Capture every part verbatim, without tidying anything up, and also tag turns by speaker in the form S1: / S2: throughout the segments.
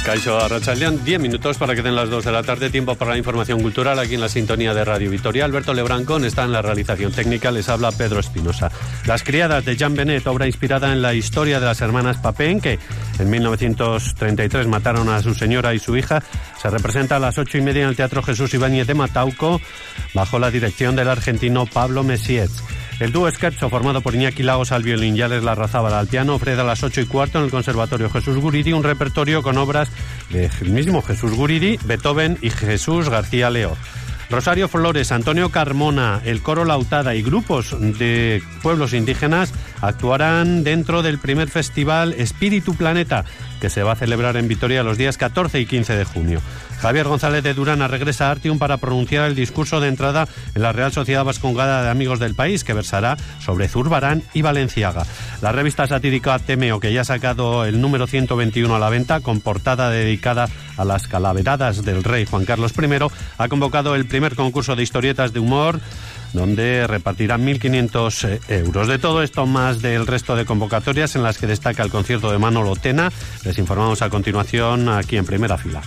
S1: Caixo Arratsaldean, diez minutos para que den las dos de la tarde, tiempo para la información cultural aquí en la sintonía de Radio Vitoria. Alberto Lebrancón está en la realización técnica, les habla Pedro Espinosa. Las criadas de Jean Benet, obra inspirada en la historia de las hermanas Papin, que en mil novecientos treinta y tres mataron a su señora y su hija, se representa a las ocho y media en el Teatro Jesús Ibáñez de Matauco, bajo la dirección del argentino Pablo Messietz. El dúo Scherzo, formado por Iñaki Lagos al violín y Ales Larrazábal al piano, ofrece a las ocho y cuarto en el Conservatorio Jesús Guridi un repertorio con obras del mismo Jesús Guridi, Beethoven y Jesús García Leo. Rosario Flores, Antonio Carmona, el Coro Lautada y grupos de pueblos indígenas actuarán dentro del primer festival Espíritu Planeta, que se va a celebrar en Vitoria los días catorce y quince de junio. Javier González de Durana regresa a Artium para pronunciar el discurso de entrada en la Real Sociedad Vascongada de Amigos del País, que versará sobre Zurbarán y Valenciaga. La revista satírica Temeo, que ya ha sacado el número ciento veintiuno a la venta, con portada dedicada a las calaveradas del rey Juan Carlos primero, ha convocado el primer concurso de historietas de humor, donde repartirán mil quinientos euros. De todo esto, más del resto de convocatorias en las que destaca el concierto de Manolo Tena, les informamos a continuación aquí en Primera Fila.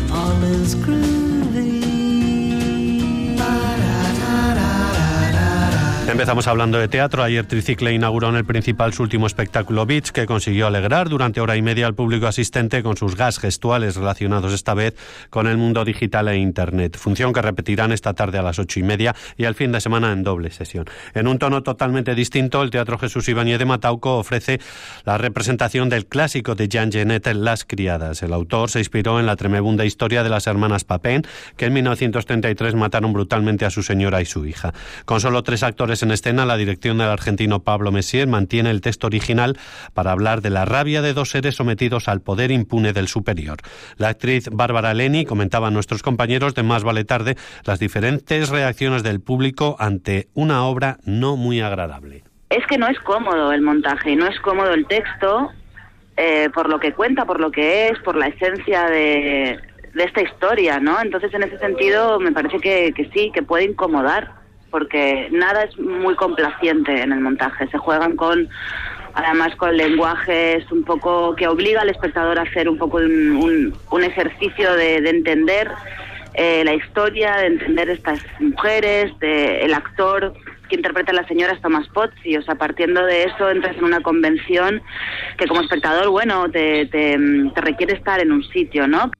S1: Empezamos hablando de teatro. Ayer Tricicle inauguró en el Principal su último espectáculo Beach, que consiguió alegrar durante hora y media al público asistente con sus gags gestuales relacionados esta vez con el mundo digital e internet. Función que repetirán esta tarde a las ocho y media y el fin de semana en doble sesión. En un tono totalmente distinto, el Teatro Jesús Ibáñez de Matauco ofrece la representación del clásico de Jean Genet, Las criadas. El autor se inspiró en la tremebunda historia de las hermanas Papin, que en mil novecientos treinta y tres mataron brutalmente a su señora y su hija. Con solo tres actores en escena, la dirección del argentino Pablo Messietz mantiene el texto original para hablar de la rabia de dos seres sometidos al poder impune del superior. La actriz Bárbara Leni comentaba a nuestros compañeros de Más vale tarde las diferentes reacciones del público ante una obra no muy agradable.
S2: Es que no es cómodo el montaje, no es cómodo el texto, eh, por lo que cuenta, por lo que es, por la esencia de, de esta historia, ¿no? Entonces, en ese sentido, me parece que, que sí, que puede incomodar, porque nada es muy complaciente en el montaje. Se juegan con, además, con lenguajes un poco que obliga al espectador a hacer un poco un, un, un ejercicio de, de entender eh, la historia, de entender estas mujeres, de, el actor que interpreta a la señora es Tomás Pozzi. O sea, partiendo de eso entras en una convención que como espectador, bueno, te, te, te requiere estar en un sitio, ¿no?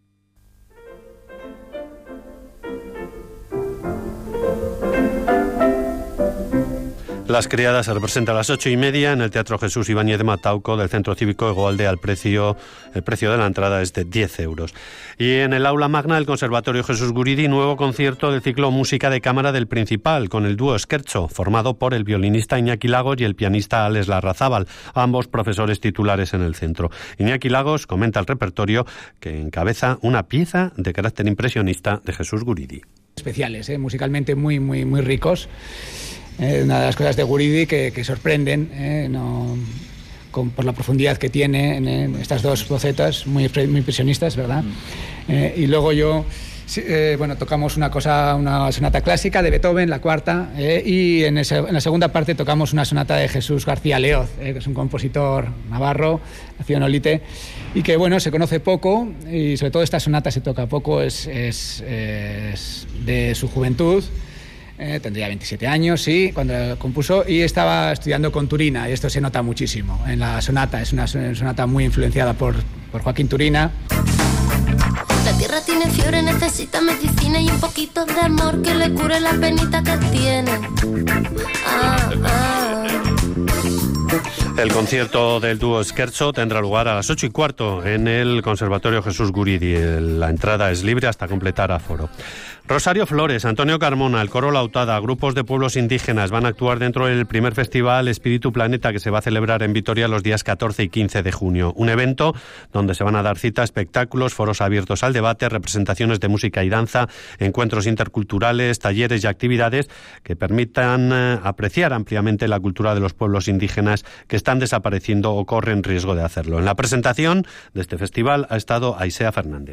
S1: Las criadas se representan a las ocho y media en el Teatro Jesús Ibáñez de Matauco del Centro Cívico Egoalde. Al precio, el precio de la entrada es de diez euros. Y en el aula magna del Conservatorio Jesús Guridi, nuevo concierto del ciclo Música de Cámara del Principal, con el dúo Scherzo, formado por el violinista Iñaki Lagos y el pianista Ales Larrazábal, ambos profesores titulares en el centro. Iñaki Lagos comenta el repertorio que encabeza una pieza de carácter impresionista de Jesús Guridi.
S3: Especiales, ¿eh? Musicalmente muy, muy, muy ricos. Eh, una de las cosas de Guridi que, que sorprenden, eh, no, con, por la profundidad que tiene en, en estas dos bocetas, muy, muy impresionistas, ¿verdad? Eh, y luego yo, eh, bueno, tocamos una cosa, una sonata clásica de Beethoven, la cuarta, eh, y en, ese, en la segunda parte tocamos una sonata de Jesús García Leoz, eh, que es un compositor navarro, nacido en Olite, y que, bueno, se conoce poco, y sobre todo esta sonata se toca poco, es, es, es de su juventud. Eh, tendría veintisiete años, sí, cuando compuso, y estaba estudiando con Turina, y esto se nota muchísimo en la sonata. Es una sonata muy influenciada por, por Joaquín Turina.
S4: La tierra tiene fiebre, necesita medicina y un poquito de amor que le cure la penita que tiene. Ah, ah.
S1: El concierto del dúo Scherzo tendrá lugar a las ocho y cuarto en el Conservatorio Jesús Guridi. La entrada es libre hasta completar aforo. Rosario Flores, Antonio Carmona, el Coro Lautada, grupos de pueblos indígenas van a actuar dentro del primer festival Espíritu Planeta, que se va a celebrar en Vitoria los días catorce y quince de junio. Un evento donde se van a dar cita, espectáculos, foros abiertos al debate, representaciones de música y danza, encuentros interculturales, talleres y actividades que permitan eh, apreciar ampliamente la cultura de los pueblos indígenas que están desapareciendo o corren riesgo de hacerlo. En la presentación de este festival ha estado Aisea Fernández.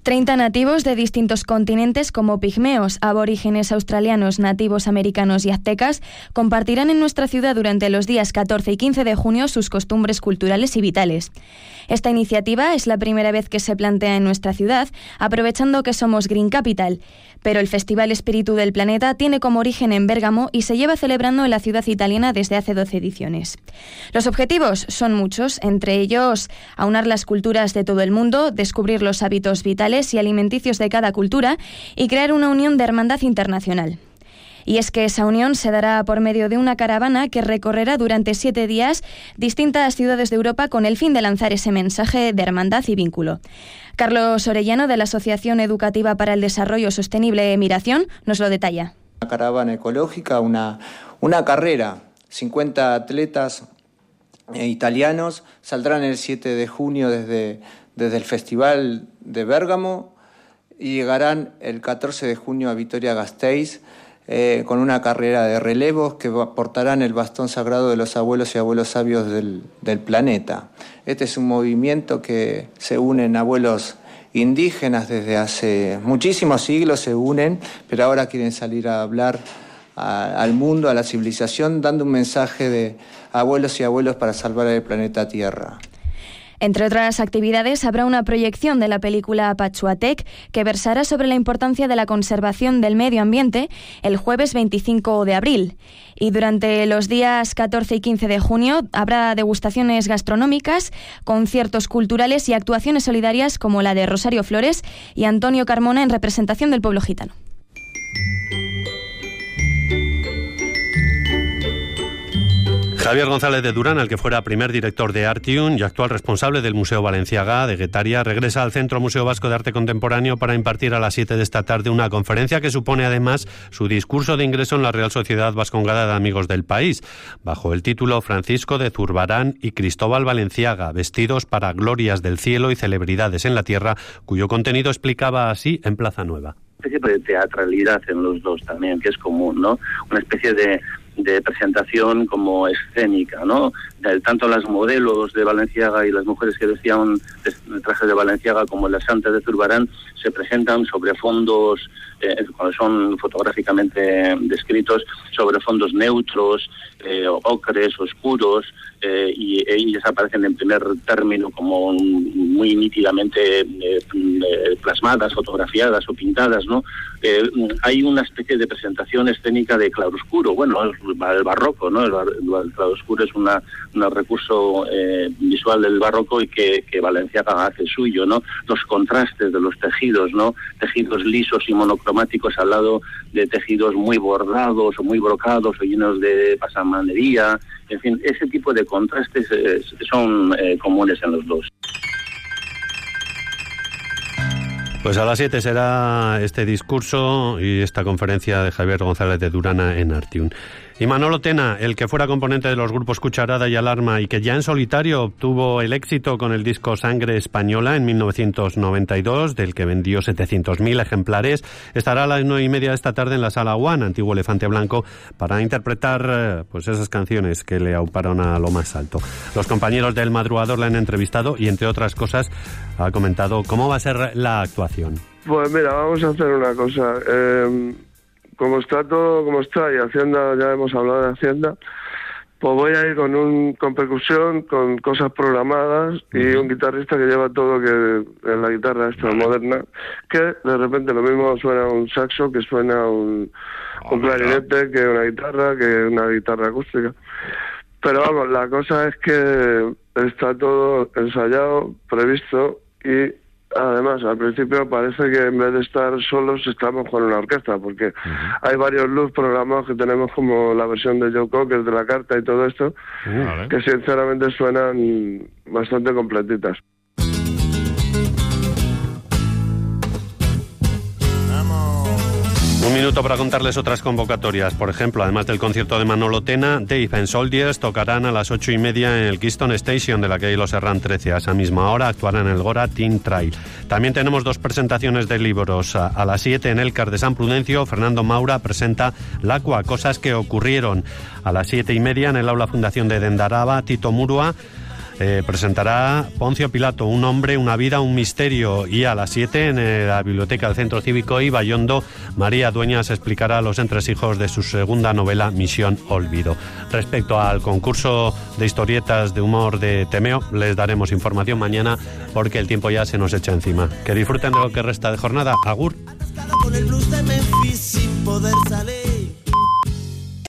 S5: treinta nativos de distintos continentes como pigmeos, aborígenes australianos, nativos americanos y aztecas compartirán en nuestra ciudad durante los días catorce y quince de junio sus costumbres culturales y vitales. Esta iniciativa es la primera vez que se plantea en nuestra ciudad, aprovechando que somos Green Capital, pero el Festival Espíritu del Planeta tiene como origen en Bérgamo y se lleva celebrando en la ciudad italiana desde hace doce ediciones. Los objetivos son muchos, entre ellos aunar las culturas de todo el mundo, descubrir los hábitos vitales y alimenticios de cada cultura y crear una unión de hermandad internacional. Y es que esa unión se dará por medio de una caravana que recorrerá durante siete días distintas ciudades de Europa con el fin de lanzar ese mensaje de hermandad y vínculo. Carlos Orellano, de la Asociación Educativa para el Desarrollo Sostenible Miración, nos lo detalla.
S6: Una caravana ecológica, una, una carrera. cincuenta atletas eh, italianos saldrán el siete de junio desde, desde el Festival de Bérgamo y llegarán el catorce de junio a Vitoria-Gasteiz, Eh, con una carrera de relevos que portarán el bastón sagrado de los abuelos y abuelos sabios del, del planeta. Este es un movimiento que se unen abuelos indígenas desde hace muchísimos siglos, se unen, pero ahora quieren salir a hablar a, al mundo, a la civilización, dando un mensaje de abuelos y abuelos para salvar el planeta Tierra.
S5: Entre otras actividades, habrá una proyección de la película Pachuatec que versará sobre la importancia de la conservación del medio ambiente el jueves veinticinco de abril. Y durante los días catorce y quince de junio habrá degustaciones gastronómicas, conciertos culturales y actuaciones solidarias como la de Rosario Flores y Antonio Carmona en representación del pueblo gitano.
S1: Javier González de Durán, el que fuera primer director de Artium y actual responsable del Museo Balenciaga de Guetaria, regresa al Centro Museo Vasco de Arte Contemporáneo para impartir a las siete de esta tarde una conferencia que supone además su discurso de ingreso en la Real Sociedad Vascongada de Amigos del País, bajo el título Francisco de Zurbarán y Cristóbal Balenciaga, vestidos para glorias del cielo y celebridades en la tierra, cuyo contenido explicaba así en Plaza Nueva.
S7: Una especie de teatralidad en los dos también, que es común, ¿no? Una especie de de presentación como escénica, ¿no? Tanto las modelos de Balenciaga y las mujeres que vestían el traje de Balenciaga como las santas de Zurbarán se presentan sobre fondos, eh, cuando son fotográficamente descritos, sobre fondos neutros, eh, ocres, oscuros, eh, y ellas aparecen en primer término como muy nítidamente eh, eh, plasmadas, fotografiadas o pintadas, ¿no? Eh, hay una especie de presentación escénica de claroscuro, bueno, el barroco, ¿no? El, bar, el claroscuro es una, un recurso eh, visual del barroco y que, que Balenciaga hace suyo, ¿no? Los contrastes de los tejidos, ¿no? Tejidos lisos y monocromáticos al lado de tejidos muy bordados o muy brocados o llenos de pasamanería, en fin, ese tipo de contrastes eh, son eh, comunes en los dos.
S1: Pues a las siete será este discurso y esta conferencia de Javier González de Durana en Artium. Y Manolo Tena, el que fuera componente de los grupos Cucharada y Alarma y que ya en solitario obtuvo el éxito con el disco Sangre Española en mil novecientos noventa y dos, del que vendió setecientos mil ejemplares, estará a las nueve y media de esta tarde en la Sala One, antiguo Elefante Blanco, para interpretar pues esas canciones que le auparon a lo más alto. Los compañeros del Madrugador le han entrevistado y, entre otras cosas, ha comentado cómo va a ser la actuación.
S8: Pues mira, vamos a hacer una cosa. Eh... Como está todo, como está, y Hacienda, ya hemos hablado de Hacienda, pues voy a ir con un con percusión, con cosas programadas y un guitarrista que lleva todo, que en la guitarra esta moderna, que de repente lo mismo suena un saxo, que suena un, un clarinete, que una guitarra, que una guitarra acústica. Pero vamos, la cosa es que está todo ensayado, previsto y... Además, al principio parece que en vez de estar solos estamos con una orquesta, porque uh-huh. hay varios loops programados que tenemos, como la versión de Joe Cocker de La Carta y todo esto, uh-huh. que sinceramente suenan bastante completitas.
S1: Un minuto para contarles otras convocatorias. Por ejemplo, además del concierto de Manolo Tena, Dave and Soldiers tocarán a las ocho y media en el Keystone Station de la calle Los Herrán trece. A esa misma hora actuarán en el Gora Teen Trail. También tenemos dos presentaciones de libros. A, a las siete en el Car de San Prudencio, Fernando Maura presenta Lacua, cosas que ocurrieron. A las siete y media en el Aula Fundación de Dendaraba, Tito Murua eh, presentará Poncio Pilato, un hombre, una vida, un misterio. Y a las siete en la biblioteca del Centro Cívico Ibaiondo, María Dueñas explicará los entresijos de su segunda novela, Misión Olvido. Respecto al concurso de historietas de humor de Temeo, les daremos información mañana porque el tiempo ya se nos echa encima. Que disfruten de lo que resta de jornada. Agur.
S9: Con el blues de Memphis sin poder salir.